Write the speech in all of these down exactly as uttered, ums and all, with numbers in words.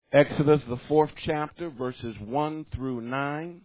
Exodus, the fourth chapter, verses one through nine.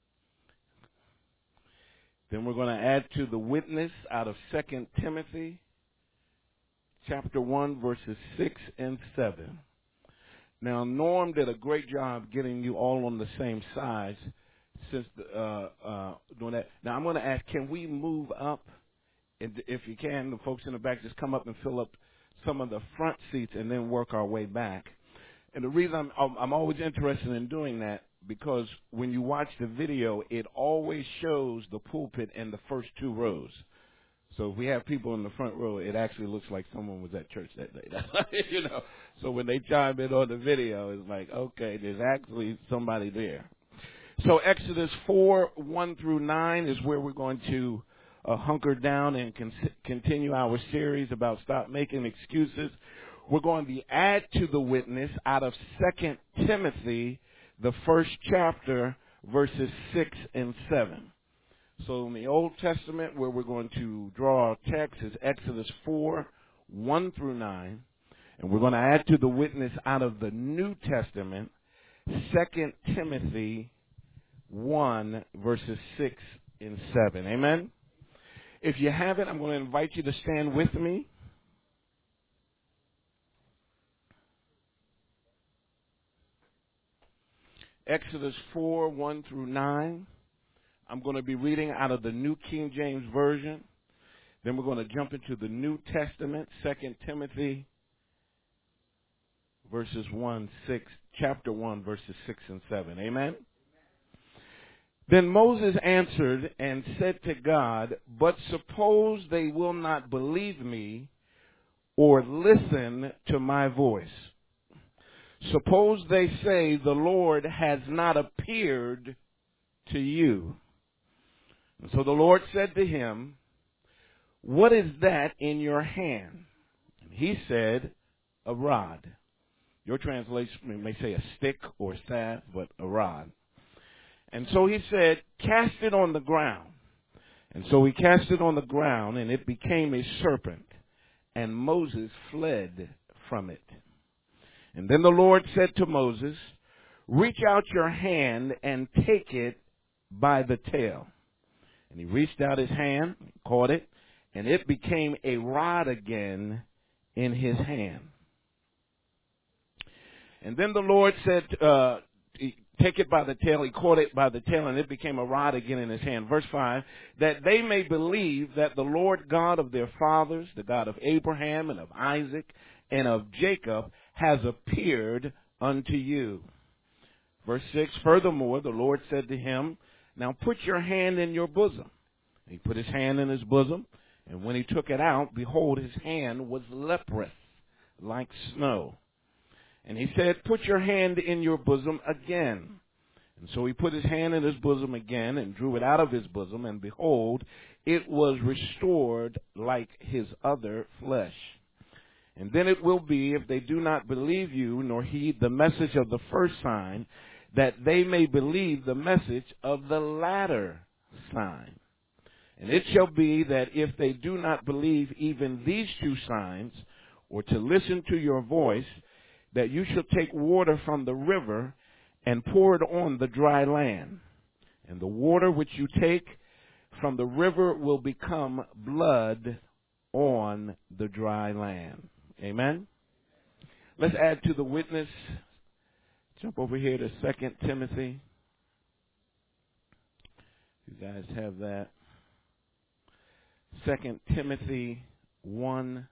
Then we're going to add to the witness out of Second Timothy, chapter one, verses six and seven. Now, Norm did a great job getting you all on the same size since the, uh, uh, doing that. Now, I'm going to ask, can we move up? And if you can, the folks in the back, just come up and fill up some of the front seats and then work our way back. And the reason I'm, I'm, I'm always interested in doing that, because when you watch the video, it always shows the pulpit in the first two rows. So if we have people in the front row, it actually looks like someone was at church that day. you know. So when they chime in on the video, it's like, okay, there's actually somebody there. So Exodus four, one through nine is where we're going to uh, hunker down and con- continue our series about stop making excuses. We're going to add to the witness out of Second Timothy, the first chapter, verses six and seven. So in the Old Testament, where we're going to draw our text is Exodus four, one through nine. And we're going to add to the witness out of the New Testament, Second Timothy one, verses six and seven. Amen? If you haven't, I'm going to invite you to stand with me. Exodus four, one through nine. I'm going to be reading out of the New King James Version. Then we're going to jump into the New Testament, Second Timothy, verses one, six, chapter one, verses six and seven. Amen? Then Moses answered and said to God, "But suppose they will not believe me or listen to my voice. Suppose they say the Lord has not appeared to you." And so the Lord said to him, "What is that in your hand?" And he said, "A rod." Your translation may say a stick or staff, but a rod. And so he said, "Cast it on the ground." And so he cast it on the ground, and it became a serpent, and Moses fled from it. And then the Lord said to Moses, "Reach out your hand and take it by the tail." And he reached out his hand, caught it, and it became a rod again in his hand. And then the Lord said, uh, take it by the tail. He caught it by the tail, and it became a rod again in his hand. Verse five, that they may believe that the Lord God of their fathers, the God of Abraham and of Isaac and of Jacob, has appeared unto you. Verse six, furthermore, the Lord said to him, "Now put your hand in your bosom." He put his hand in his bosom, and when he took it out, behold, his hand was leprous, like snow. And he said, "Put your hand in your bosom again." And so he put his hand in his bosom again and drew it out of his bosom, and behold, it was restored like his other flesh. And then it will be, if they do not believe you, nor heed the message of the first sign, that they may believe the message of the latter sign. And it shall be that if they do not believe even these two signs, or to listen to your voice, that you shall take water from the river and pour it on the dry land. And the water which you take from the river will become blood on the dry land. Amen? Let's add to the witness. Jump over here to Second Timothy. You guys have that. Second Timothy one,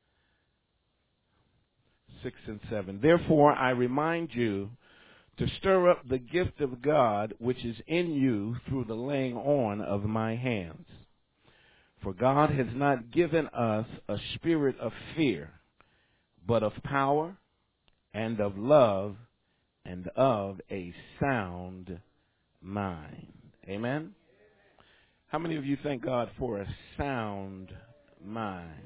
six and seven. Therefore, I remind you to stir up the gift of God which is in you through the laying on of my hands. For God has not given us a spirit of fear, but of power and of love and of a sound mind. Amen? How many of you thank God for a sound mind?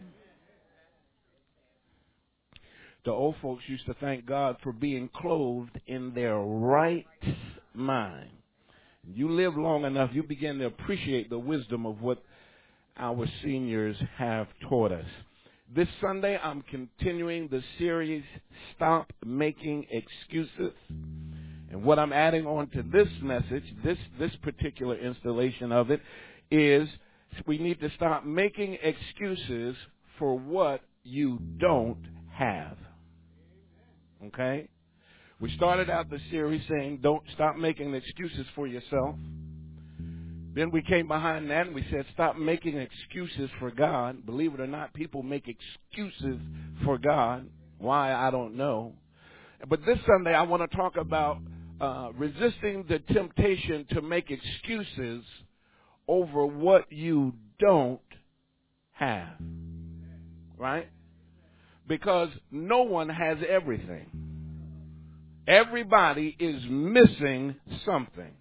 The old folks used to thank God for being clothed in their right mind. You live long enough, you begin to appreciate the wisdom of what our seniors have taught us. This Sunday, I'm continuing the series, Stop Making Excuses. And what I'm adding on to this message, this, this particular installation of it, is we need to stop making excuses for what you don't have. Okay? We started out the series saying, don't stop making excuses for yourself. Then we came behind that and we said, stop making excuses for God. Believe it or not, people make excuses for God. Why, I don't know. But this Sunday, I want to talk about uh, resisting the temptation to make excuses over what you don't have. Right? Because no one has everything. Everybody is missing something.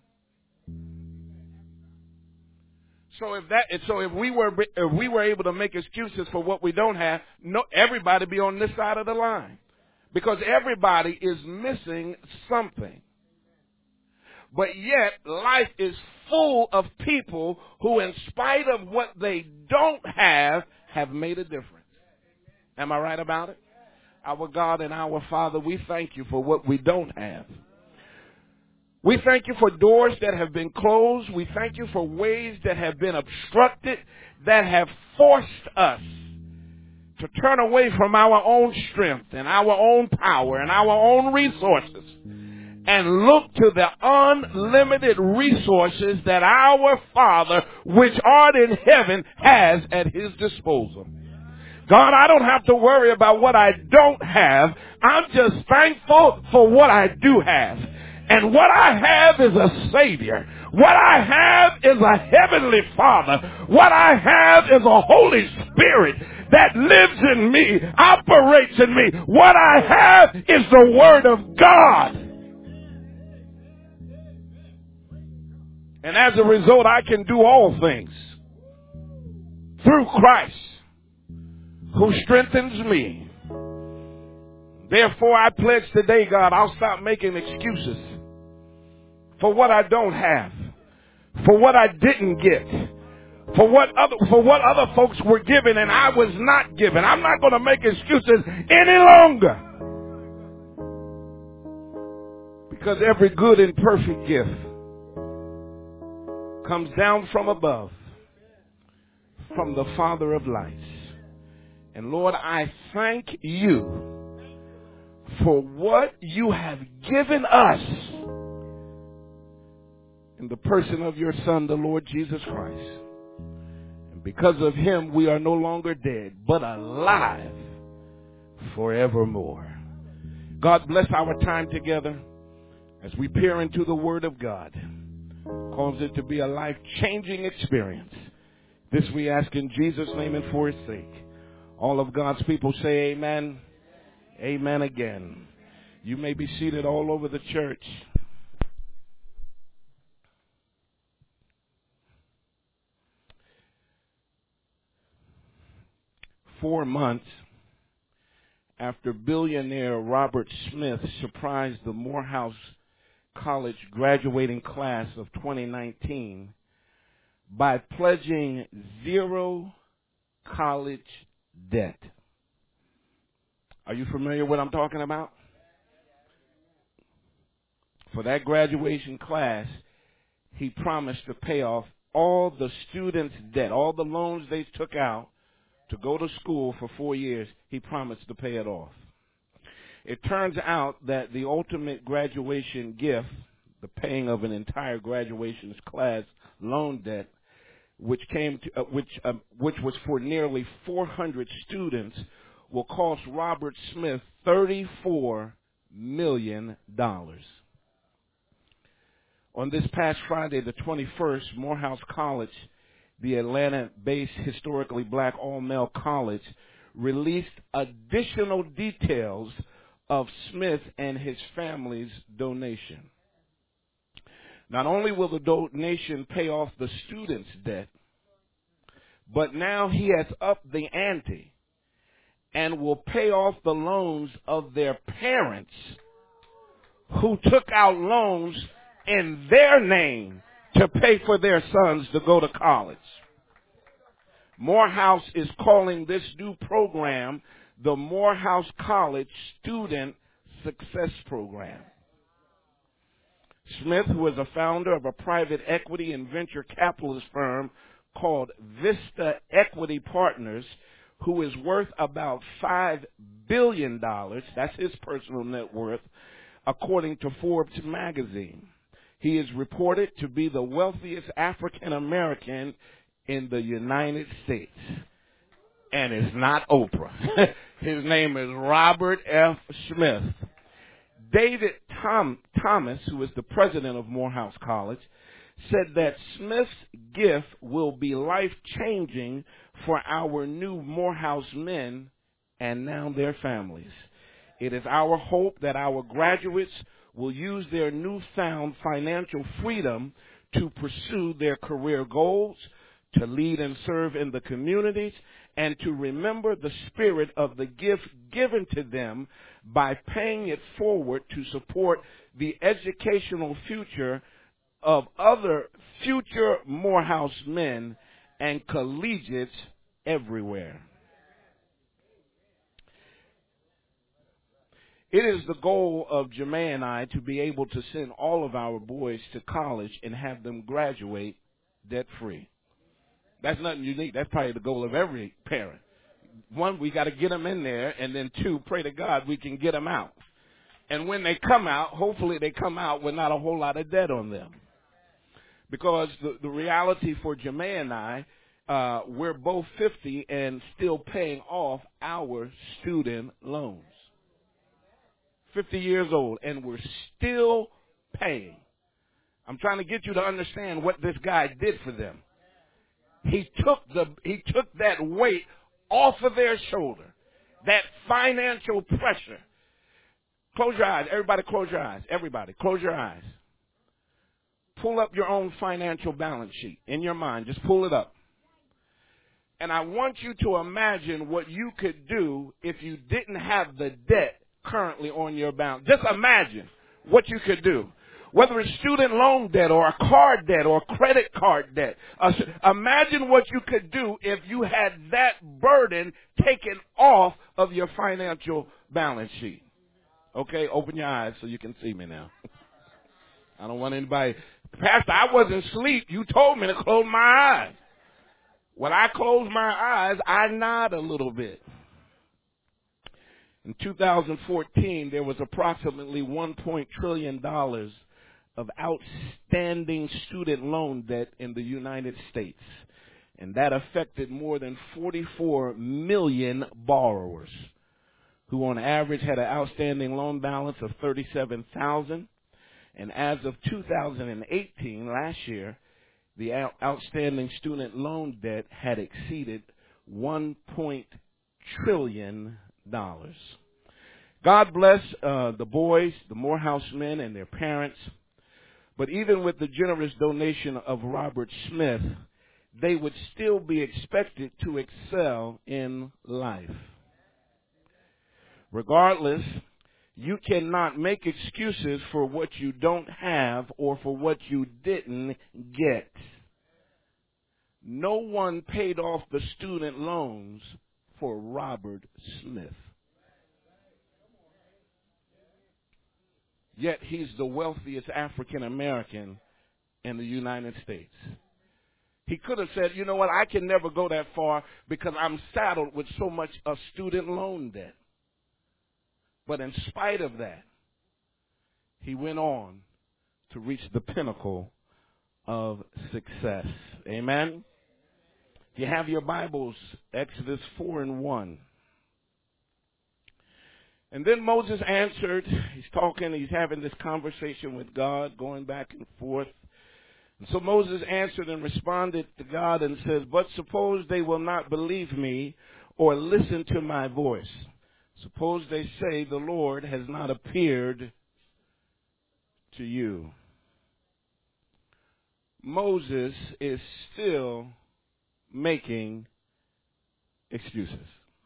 So if that, so if we were, if we were able to make excuses for what we don't have, no, everybody be on this side of the line, because everybody is missing something. But yet, life is full of people who, in spite of what they don't have, have made a difference. Am I right about it? Our God and our Father, we thank you for what we don't have. We thank you for doors that have been closed. We thank you for ways that have been obstructed, that have forced us to turn away from our own strength and our own power and our own resources and look to the unlimited resources that our Father, which art in heaven, has at his disposal. God, I don't have to worry about what I don't have. I'm just thankful for what I do have. And what I have is a Savior. What I have is a Heavenly Father. What I have is a Holy Spirit that lives in me, operates in me. What I have is the Word of God. And as a result, I can do all things through Christ, who strengthens me. Therefore, I pledge today, God, I'll stop making excuses for what I don't have, for what I didn't get, for what other, for what other folks were given and I was not given. I'm not going to make excuses any longer, because every good and perfect gift comes down from above, from the Father of lights. And Lord, I thank you for what you have given us in the person of your Son, the Lord Jesus Christ. And because of him, we are no longer dead, but alive forevermore. God bless our time together as we peer into the Word of God. Cause it to be a life-changing experience. This we ask in Jesus' name and for his sake. All of God's people say amen. Amen again. You may be seated all over the church. Four months after billionaire Robert Smith surprised the Morehouse College graduating class of twenty nineteen by pledging zero college debt. Are you familiar with what I'm talking about? For that graduation class, he promised to pay off all the students' debt, all the loans they took out to go to school for four years. He promised to pay it off. It turns out that the ultimate graduation gift, the paying of an entire graduation class loan debt, which came to, uh, which uh, which was for nearly four hundred students, will cost Robert Smith thirty-four million dollars. On this past Friday, the twenty-first, Morehouse College, the Atlanta-based historically black all-male college, released additional details of Smith and his family's donation. Not only will the donation pay off the students' debt, but now he has upped the ante and will pay off the loans of their parents who took out loans in their name to pay for their sons to go to college. Morehouse is calling this new program the Morehouse College Student Success Program. Smith, who is a founder of a private equity and venture capitalist firm called Vista Equity Partners, who is worth about five billion dollars, that's his personal net worth, according to Forbes magazine. He is reported to be the wealthiest African American in the United States. And it's not Oprah. His name is Robert F. Smith. David Tom, Thomas, who is the president of Morehouse College, said that Smith's gift will be life-changing for our new Morehouse men and now their families. It is our hope that our graduates will use their newfound financial freedom to pursue their career goals, to lead and serve in the communities, and to remember the spirit of the gift given to them by paying it forward to support the educational future of other future Morehouse men and collegiates everywhere. It is the goal of Jermaine and I to be able to send all of our boys to college and have them graduate debt-free. That's nothing unique. That's probably the goal of every parent. One, we got to get them in there, and then two, pray to God we can get them out. And when they come out, hopefully they come out with not a whole lot of debt on them. Because the, the reality for Jermaine and I, uh, we're both fifty and still paying off our student loans. fifty years old, and we're still paying. I'm trying to get you to understand what this guy did for them. He took the he took that weight off of their shoulder, that financial pressure. Close your eyes. Everybody close your eyes. Everybody, close your eyes. Pull up your own financial balance sheet in your mind. Just pull it up. And I want you to imagine what you could do if you didn't have the debt currently on your balance. Just imagine what you could do. Whether it's student loan debt or a car debt or credit card debt. Uh, imagine what you could do if you had that burden taken off of your financial balance sheet. Okay, open your eyes so you can see me now. I don't want anybody. Pastor, I wasn't asleep. You told me to close my eyes. When I close my eyes, I nod a little bit. In two thousand fourteen, there was approximately one point two trillion dollars of outstanding student loan debt in the United States. And that affected more than forty-four million borrowers who on average had an outstanding loan balance of thirty-seven thousand dollars. And as of two thousand eighteen, last year, the out- outstanding student loan debt had exceeded one point two trillion dollars. God bless uh, the boys, the Morehouse men, and their parents. But even with the generous donation of Robert Smith, they would still be expected to excel in life. Regardless, you cannot make excuses for what you don't have or for what you didn't get. No one paid off the student loans for Robert Smith. Yet he's the wealthiest African American in the United States. He could have said, you know what, I can never go that far because I'm saddled with so much of student loan debt. But in spite of that, he went on to reach the pinnacle of success. Amen? If you have your Bibles, Exodus four and one. And then Moses answered. He's talking, he's having this conversation with God, going back and forth. And so Moses answered and responded to God and says, but suppose they will not believe me or listen to my voice. Suppose they say the Lord has not appeared to you. Moses is still making excuses.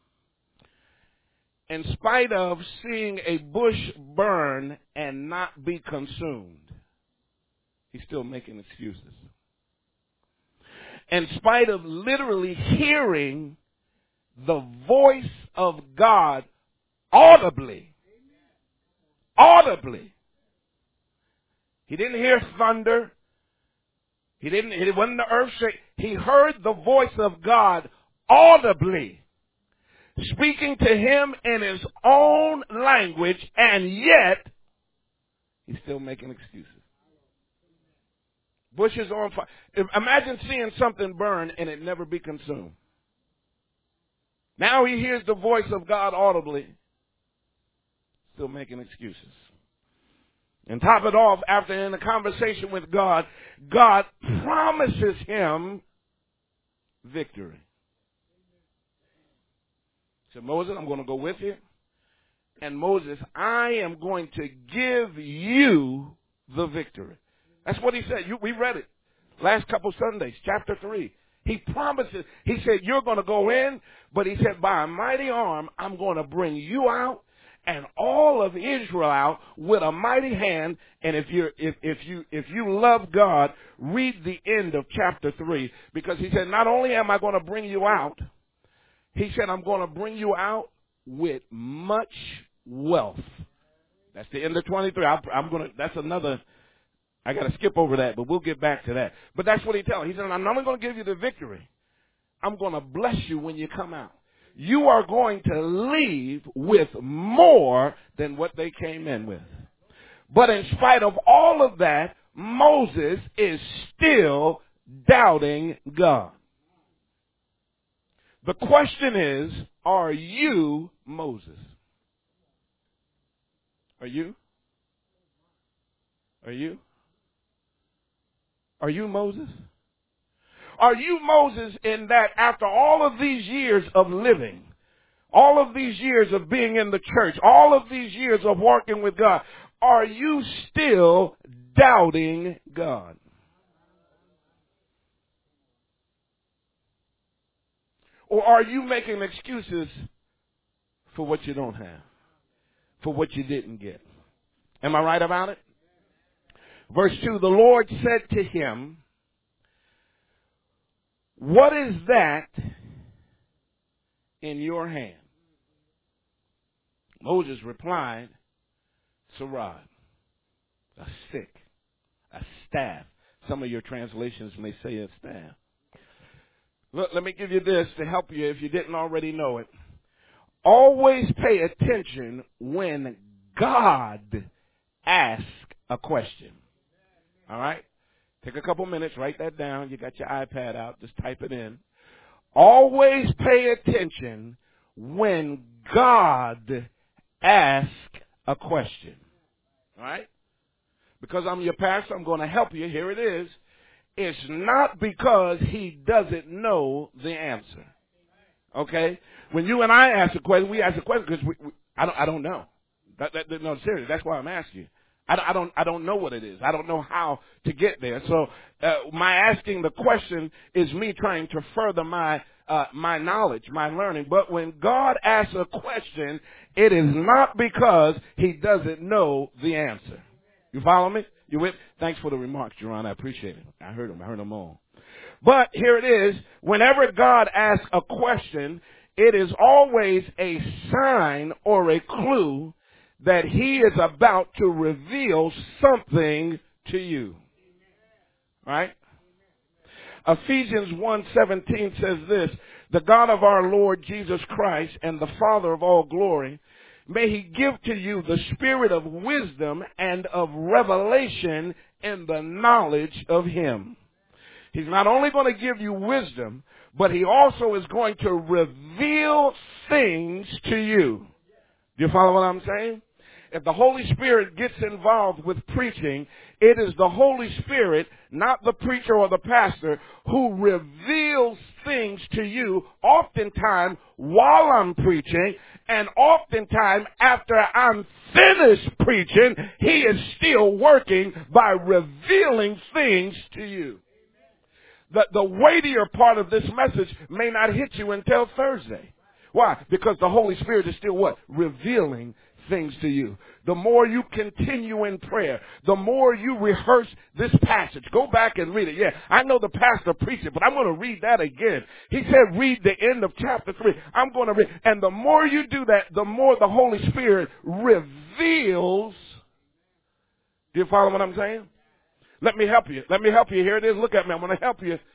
In spite of seeing a bush burn and not be consumed, he's still making excuses. in spite of literally hearing the voice of God audibly. Audibly. He didn't hear thunder. He didn't, it wasn't the earth shake. He heard the voice of God audibly, speaking to him in his own language, and yet he's still making excuses. Bushes on fire. Imagine seeing something burn and it never be consumed. Now he hears the voice of God audibly, still making excuses. And top it off, after in a conversation with God, God promises him victory. So Moses, I'm going to go with you. And Moses, I am going to give you the victory. That's what he said. You, we read it last couple Sundays, chapter three. He promises. He said, you're going to go in, but he said, by a mighty arm, I'm going to bring you out and all of Israel out with a mighty hand. And if you if if you if you love God, read the end of chapter three, because he said, not only am I going to bring you out, he said, I'm going to bring you out with much wealth. That's the end of twenty-three. I, I'm going to. That's another. I got to skip over that, but we'll get back to that. But that's what he tells. He said, I'm not only going to give you the victory, I'm going to bless you when you come out. You are going to leave with more than what they came in with. But in spite of all of that, Moses is still doubting God. The question is, are you Moses? Are you? Are you? Are you Moses? Are you Moses in that after all of these years of living, all of these years of being in the church, all of these years of working with God, are you still doubting God? Or are you making excuses for what you don't have, for what you didn't get? Am I right about it? Verse two, the Lord said to him, what is that in your hand? Moses replied, it's a rod, a stick, a staff. Some of your translations may say a staff. Look, let me give you this to help you if you didn't already know it. Always pay attention when God asks a question. All right? Take a couple minutes, write that down. You got your iPad out, just type it in. Always pay attention when God asks a question. All right? Because I'm your pastor, I'm going to help you. Here it is. It's not because he doesn't know the answer. Okay? When you and I ask a question, we ask a question because we, we, I don't, I don't know. That, that, no, seriously, that's why I'm asking you. I, I don't, I don't know what it is. I don't know how to get there. So, uh, my asking the question is me trying to further my, uh, my knowledge, my learning. But when God asks a question, it is not because he doesn't know the answer. You follow me? You with? Thanks for the remarks, Jerron. I appreciate it. I heard them. I heard them all. But here it is. Whenever God asks a question, it is always a sign or a clue that he is about to reveal something to you. Right? Ephesians one seventeen says this, the God of our Lord Jesus Christ and the Father of all glory, may he give to you the spirit of wisdom and of revelation in the knowledge of him. He's not only going to give you wisdom, but he also is going to reveal things to you. Do you follow what I'm saying? If the Holy Spirit gets involved with preaching, it is the Holy Spirit, not the preacher or the pastor, who reveals things to you oftentimes while I'm preaching, and oftentimes after I'm finished preaching, he is still working by revealing things to you. The, the weightier part of this message may not hit you until Thursday. Why? Because the Holy Spirit is still what? Revealing things to you. The more you continue in prayer, the more you rehearse this passage. Go back and read it. Yeah, I know the pastor preached it, but I'm going to read that again. He said read the end of chapter three. I'm going to read. And the more you do that, the more the Holy Spirit reveals. Do you follow what I'm saying? Let me help you. Let me help you. Here it is. Look at me. I'm going to help you.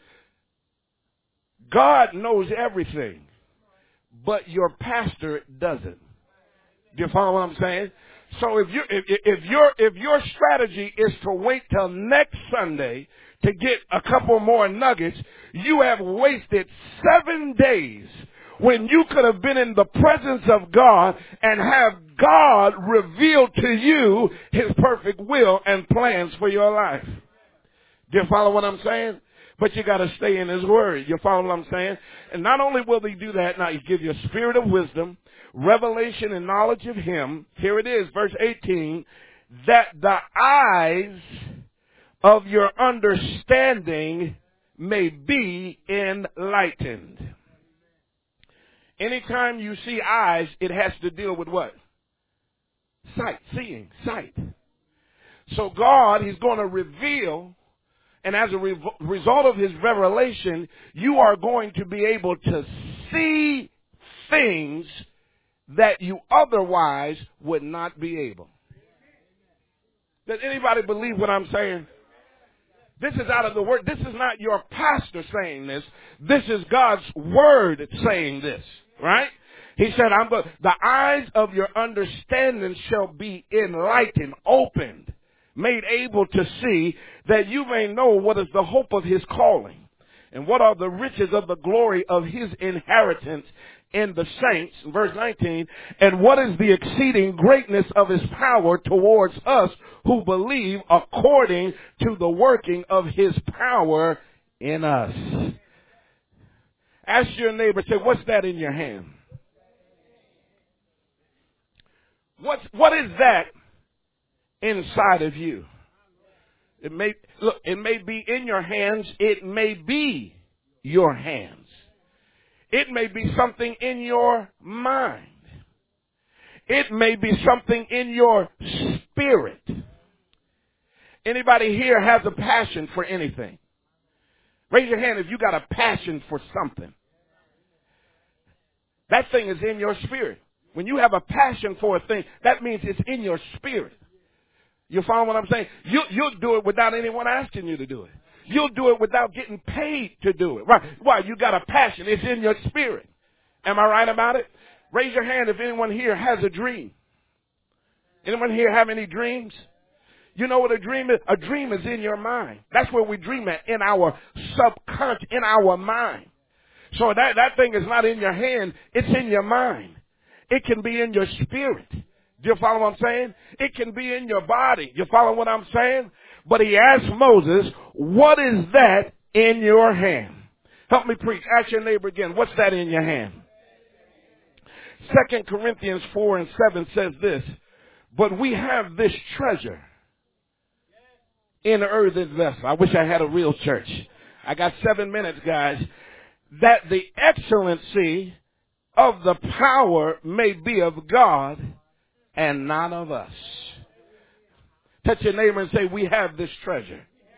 God knows everything, but your pastor doesn't. Do you follow what I'm saying? So if you if, if your if your strategy is to wait till next Sunday to get a couple more nuggets, you have wasted seven days when you could have been in the presence of God and have God reveal to you His perfect will and plans for your life. Do you follow what I'm saying? But you got to stay in His Word. You follow what I'm saying? And not only will He do that, now He give you a spirit of wisdom, revelation and knowledge of Him. Here it is, verse eighteen, that the eyes of your understanding may be enlightened. Anytime you see eyes, it has to deal with what? Sight, seeing, sight. So God, He's going to reveal. And as a re- result of His revelation, you are going to be able to see things that you otherwise would not be able. Does anybody believe what I'm saying? This is out of the Word. This is not your pastor saying this. This is God's Word saying this, right? He said, I'm going, the eyes of your understanding shall be enlightened, opened, made able to see, that you may know what is the hope of His calling, and what are the riches of the glory of His inheritance in the saints, verse nineteen, and what is the exceeding greatness of His power towards us who believe, according to the working of His power in us. Ask your neighbor, say, what's that in your hand? What's, what is that inside of you? It may, look, it may be in your hands. It may be your hands. It may be something in your mind. It may be something in your spirit. Anybody here has a passion for anything? Raise your hand if you got a passion for something. That thing is in your spirit. When you have a passion for a thing, that means it's in your spirit. You follow what I'm saying? You, you'll do it without anyone asking you to do it. You'll do it without getting paid to do it. Right? Why? You got a passion. It's in your spirit. Am I right about it? Raise your hand if anyone here has a dream. Anyone here have any dreams? You know what a dream is? A dream is in your mind. That's where we dream at, in our subconscious, in our mind. So that, that thing is not in your hand. It's in your mind. It can be in your spirit. Do you follow what I'm saying? It can be in your body. You follow what I'm saying? But He asked Moses, what is that in your hand? Help me preach. Ask your neighbor again, what's that in your hand? Second Corinthians four and seven says this, but we have this treasure in earthen vessel. I wish I had a real church. I got seven minutes, guys. That the excellency of the power may be of God and not of us. Touch your neighbor and say, we have this treasure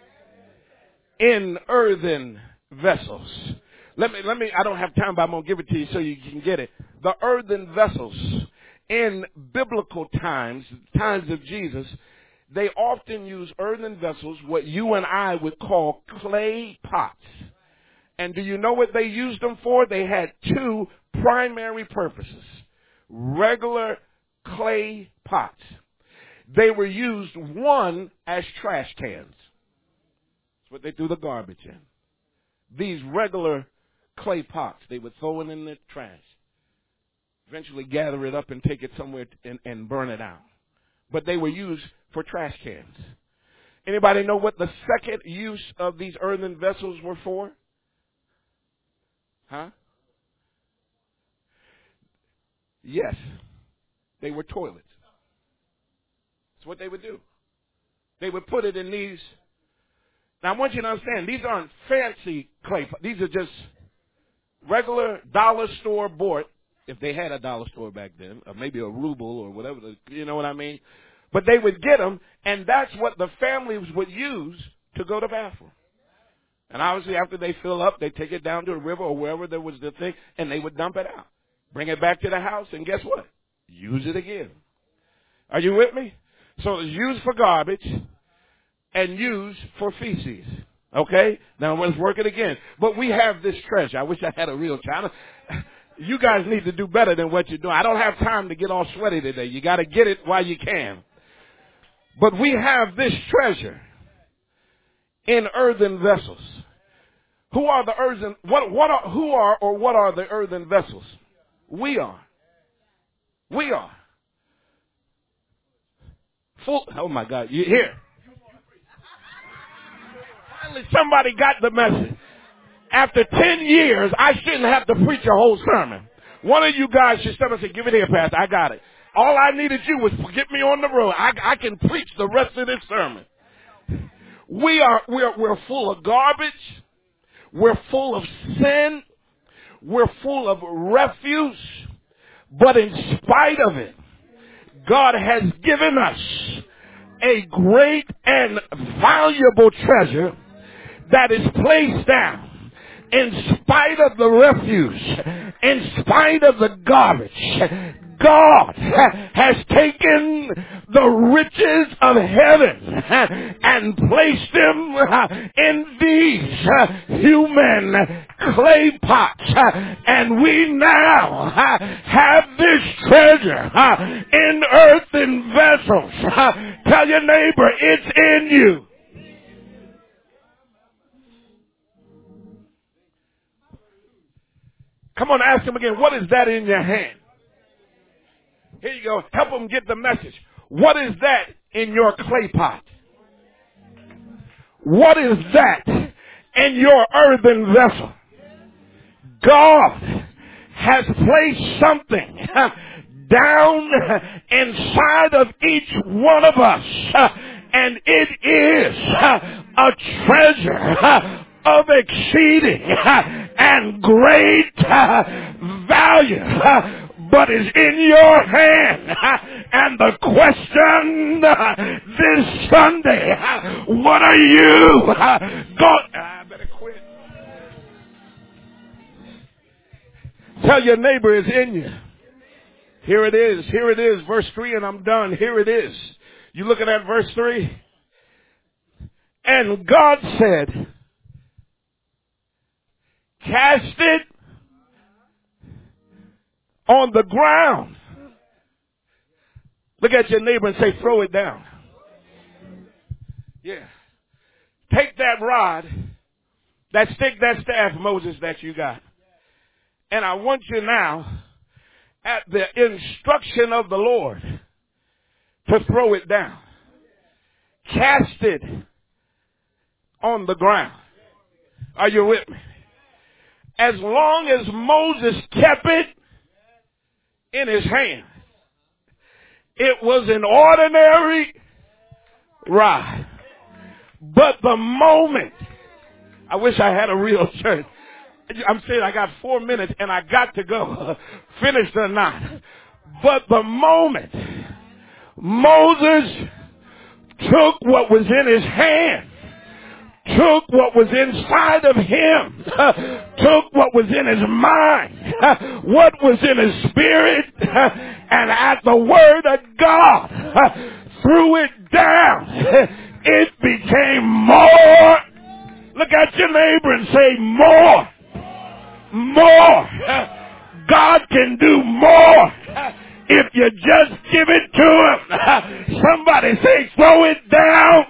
in earthen vessels. Let me, let me, I don't have time, but I'm going to give it to you so you can get it. The earthen vessels in biblical times, times of Jesus, they often use earthen vessels, what you and I would call clay pots. And do you know what they used them for? They had two primary purposes. Regular clay pots. They were used, one, as trash cans. That's what they threw the garbage in. These regular clay pots, they would throw it in the trash. Eventually gather it up and take it somewhere and, and burn it out. But they were used for trash cans. Anybody know what the second use of these earthen vessels were for? Huh? Yes. They were toilets. That's what they would do. They would put it in these. Now I want you to understand, these aren't fancy clay pots. These are just regular dollar store bought if they had a dollar store back then, or maybe a ruble or whatever, you know what I mean? But they would get them, and that's what the families would use to go to the bathroom. And obviously after they fill up, they take it down to the river or wherever there was the thing, and they would dump it out. Bring it back to the house, and guess what? Use it again. Are you with me? So it's used for garbage and used for feces. Okay? Now let's work it again. But we have this treasure. I wish I had a real child. You guys need to do better than what you're doing. I don't have time to get all sweaty today. You got to get it while you can. But we have this treasure in earthen vessels. Who are the earthen, what, what are, who are or what are the earthen vessels? We are. We are. Full, oh my God, you here. Finally somebody got the message. After ten years, I shouldn't have to preach a whole sermon. One of you guys should step up and say, give it here, Pastor, I got it. All I needed you was to get me on the road. I, I can preach the rest of this sermon. We are, we're, we're full of garbage. We're full of sin. We're full of refuse. But in spite of it, God has given us a great and valuable treasure that is placed down in spite of the refuse, in spite of the garbage. God has taken the riches of heaven and placed them in these human clay pots. And we now have this treasure in earthen vessels. Tell your neighbor, it's in you. Come on, ask him again, what is that in your hand? Here you go. Help them get the message. What is that in your clay pot? What is that in your earthen vessel? God has placed something down inside of each one of us, and it is a treasure of exceeding and great value. But is in your hand. And the question this Sunday, what are you going? I better quit. Tell your neighbor it's in you. Here it is. Here it is. Verse three, and I'm done. Here it is. You looking at verse three? And God said, cast it on the ground. Look at your neighbor and say, throw it down. Yeah. Take that rod, that stick, that staff, Moses, that you got. And I want you now, at the instruction of the Lord, to throw it down. Cast it on the ground. Are you with me? As long as Moses kept it in his hand, it was an ordinary rod. But the moment, I wish I had a real church. I'm saying I got four minutes and I got to go, finished or not. But the moment Moses took what was in his hand, took what was inside of him, took what was in his mind, what was in his spirit, and at the word of God, threw it down. It became more. Look at your neighbor and say more. More. God can do more if you just give it to him. Somebody say throw it down.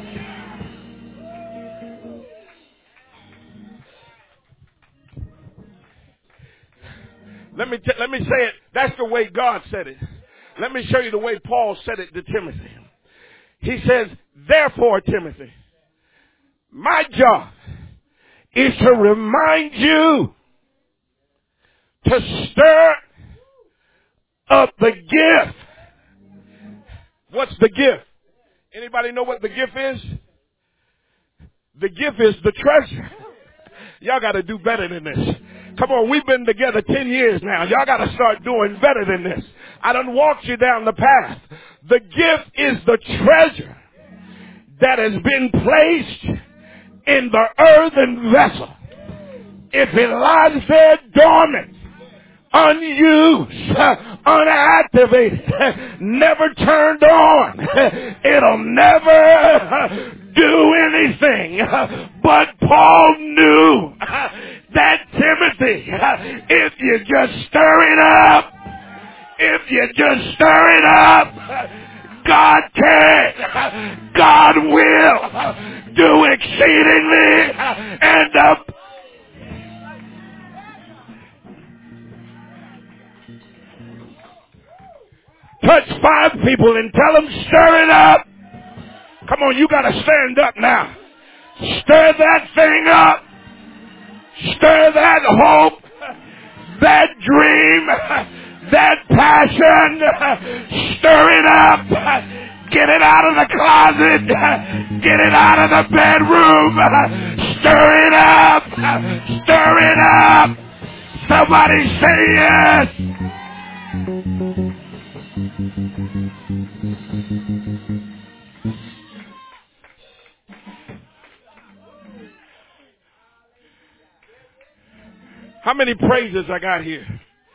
Let me, t- let me say it. That's the way God said it. Let me show you the way Paul said it to Timothy. He says, therefore, Timothy, my job is to remind you to stir up the gift. What's the gift? Anybody know what the gift is? The gift is the treasure. Y'all got to do better than this. Come Come on, we've been together ten years now. Y'all got to start doing better than this. I done walked you down the path. The gift is the treasure that has been placed in the earthen vessel. If it lies there dormant, unused, unactivated, never turned on, it'll never do anything. But Paul knew that Timothy, if you just stir it up, if you just stir it up, God can, God will do exceedingly and up. Touch five people and tell them, stir it up. Come on, you got to stand up now. Stir that thing up. Stir that hope, that dream, that passion. Stir it up. Get it out of the closet. Get it out of the bedroom. Stir it up. Stir it up. Somebody say yes. How many praises I got here?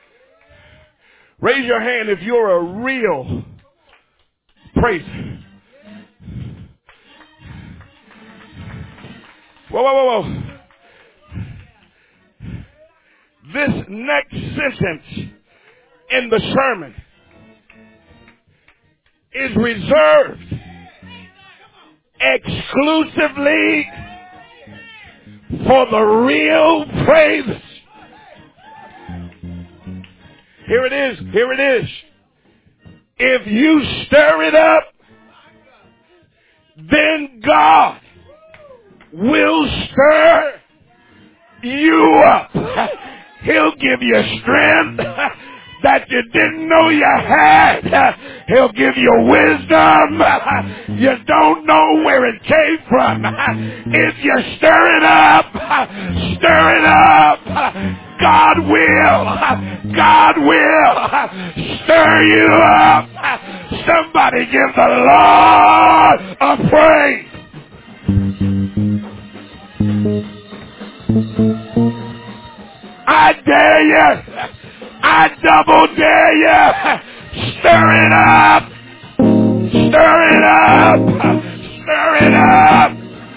Raise your hand if you're a real praiser. Whoa, whoa, whoa, whoa. This next sentence in the sermon is reserved exclusively for the real praisers. Here it is. Here it is. If you stir it up, then God will stir you up. He'll give you strength that you didn't know you had. He'll give you wisdom. You don't know where it came from. If you stir it up, stir it up, God will, God will stir you up. Somebody give the Lord a praise. I dare you. I double dare you. Stir it up. Stir it up. Stir it up.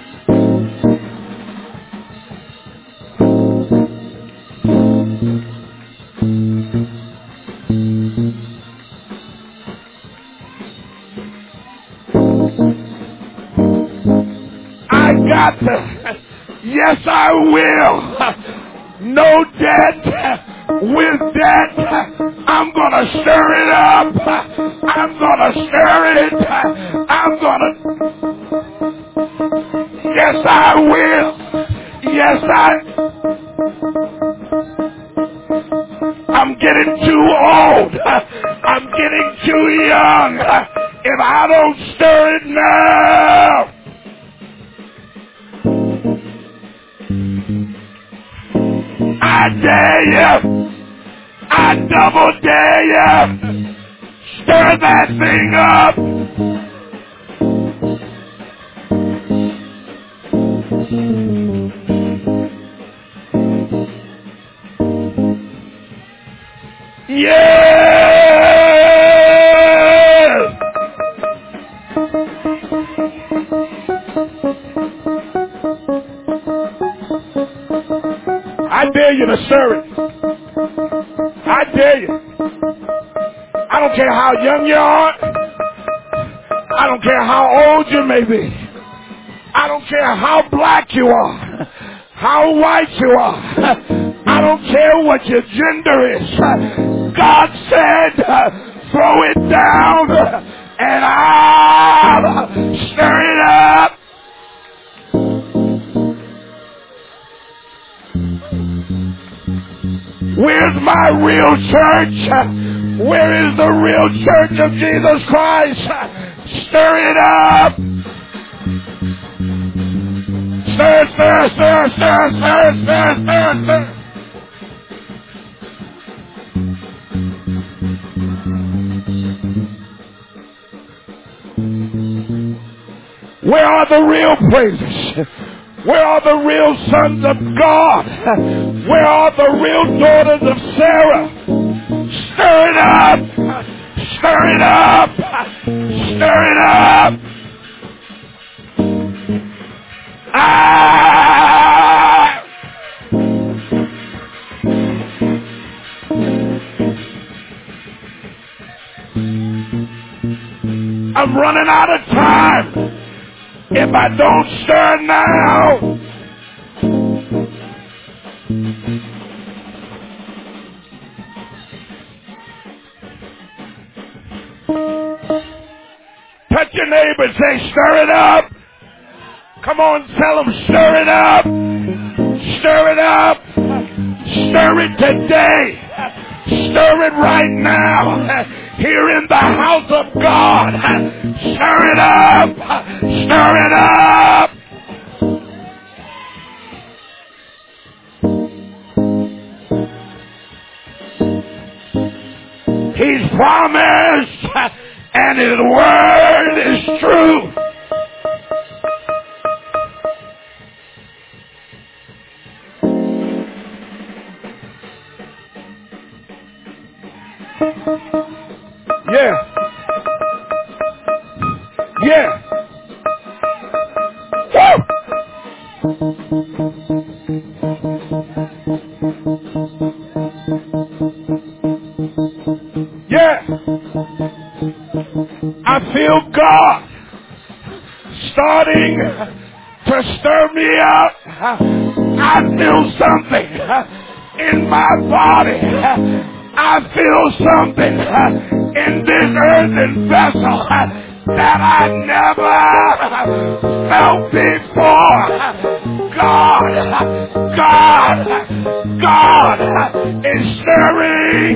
I got to. Yes, I will. No debt. With that, I'm going to stir it up. I'm going to stir it. I'm going to. Yes, I will. Yes, I. I'm getting too old. I'm getting too young. If I don't stir it now. I dare you. I double dare you. Stir that thing up. Yeah! I dare you to stir it. I dare you. I don't care how young you are. I don't care how old you may be. I don't care how black you are, how white you are. I don't care what your gender is. God said, throw it down and I'll stir it up. Where's my real church? Where is the real church of Jesus Christ? Stir it up. Stir, stir, stir, stir, stir, stir, stir, stir. Where are the real praises? Where are the real sons of God? Where are the real daughters of Sarah? Stir it up! Stir it up! Stir it up! Ah! I'm running out of time. If I don't stir now, touch your neighbor and say, stir it up. Come on, tell them, stir it up. Stir it up. Stir it today. Stir it right now. Here in the house of God. Stir it up. Stir it up. He's promised, and His word is true. Yeah. Yeah. Woo! Yeah. I feel God starting to stir me up. I feel something in my body. I feel something in this earthen vessel that I never felt before. God, God, God is stirring.